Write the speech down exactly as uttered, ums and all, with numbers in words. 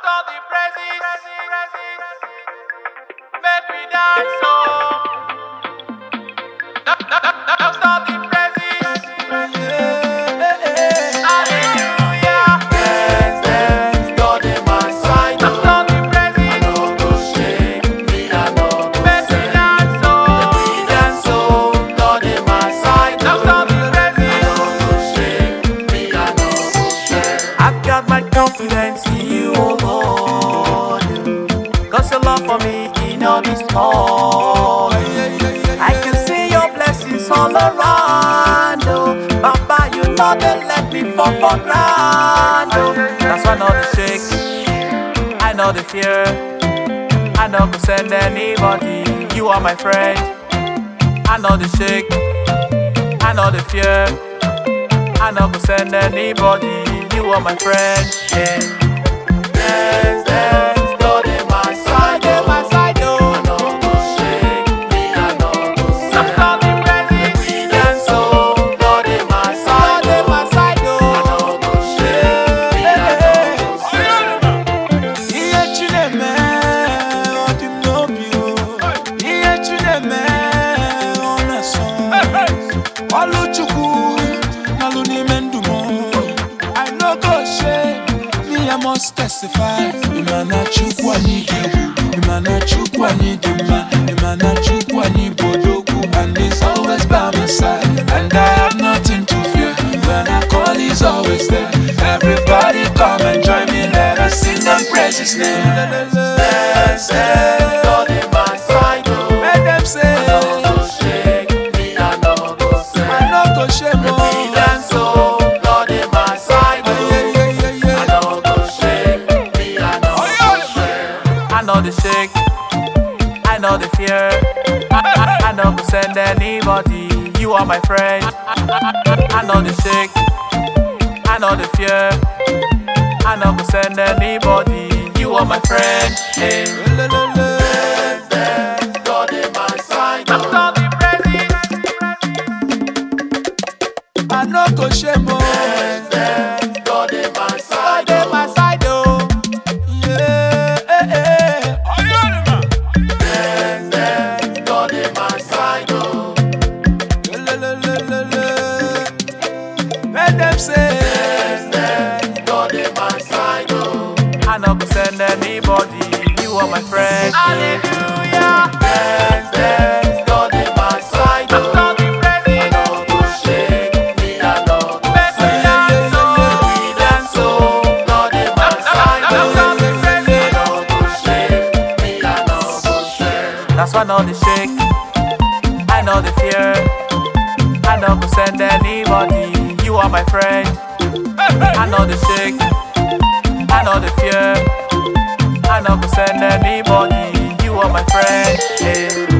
all the praises. Make me dance, oh. That's all the praises. Hallelujah. Dance, dance, God in my side. That's all the praises. I no go shake, me I no go Make me shake. dance, oh. Me dance, oh, God in my side. That's all the I praises. no go shake, me I no go shake. I've got my confidence in you, oh Lord. Cause your love for me cannot be small. I can see your blessings all around, oh. Papa, you know they let me fall for ground, oh. That's why I know the shake, I know the fear. I know go send anybody, you are my friend. I know the shake, I know the fear. I know go send anybody, you are my friend, yeah. Dance, dance, God in my side, in my side, oh. I know go shake, me I know go That's shake. all the praises. We dance, oh, God in my side, in my side, oh. I know go shake, me I know go shake. Iye Chineme, odim n'obi o. Iye Chineme, ọ na-asọ. Ọlụ Chukwu, n'alụ n'ime ndụ m. I no go shame, me I must testify. Ịma na Chukwu anyị dị egwu, ịma na Chukwu anyị dị mma, ịma na Chukwu anyị bụ odogwu, and he's always by my side. And I have nothing to fear, when I call he's always there. Everybody come and join me, let us sing and praise his name. Dance, dance, God in my side, oh. Let them say, I know go shake, me I know go I shake. no go shame, We oh. dance, oh, God in my side, Yeah, oh. yeah, yeah, I yeah. know go shake, me I know go shake. I know the shake, I know the fear. I, I, I know go send anybody, you are my friend. I, I, I, I know the shake, I know the fear. I know go send anybody, you are my friend. Hey. Dance, dance, God in my side, That's oh. all the praises. I no go shame, oh. Dance, dance, God in my side, God in my oh. side, oh. Yeah, eh, eh. Dance, dance, God in my side, oh. Le, le, le, le, le. Let them say, Dance, dance, God in my side, oh. I know go send anybody, you are my friend. Hallelujah. Dance, dance, God in my side, That's oh. all the I praises. know go shake, me I know go Make me shake. dance, oh. We dance, oh, God in my That's side, all oh. the I praises. know go shake, me I know go shake. That's why I know the shake, I know the fear. I know go send anybody, you are my friend. I know the shake, I know the fear. I know go send anybody, you are my friend. Yeah.